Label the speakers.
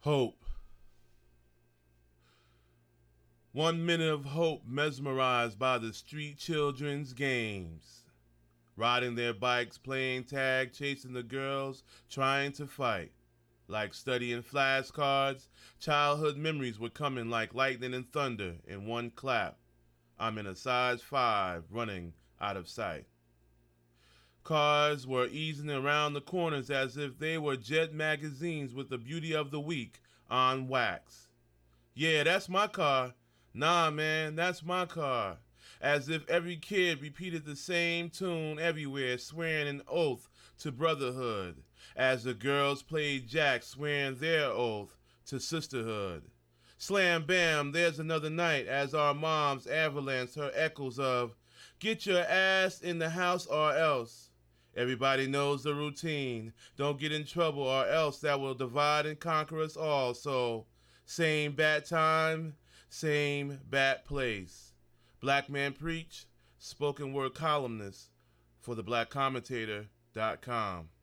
Speaker 1: Hope. 1 minute of hope mesmerized by the street children's games. Riding their bikes, playing tag, chasing the girls, trying to fight. Like studying flashcards, childhood memories were coming like lightning and thunder in one clap. I'm in a size 5, running out of sight. Cars were easing around the corners as if they were jet magazines with the beauty of the week on wax. Yeah, that's my car. Nah, man, that's my car. As if every kid repeated the same tune everywhere, swearing an oath to brotherhood. As the girls played jack, swearing their oath to sisterhood. Slam bam, there's another night as our moms avalanche her echoes of, get your ass in the house or else. Everybody knows the routine. Don't get in trouble or else that will divide and conquer us all. So, same bat time, same bat place. Black Man Preach, spoken word columnist for theblackcommentator.com.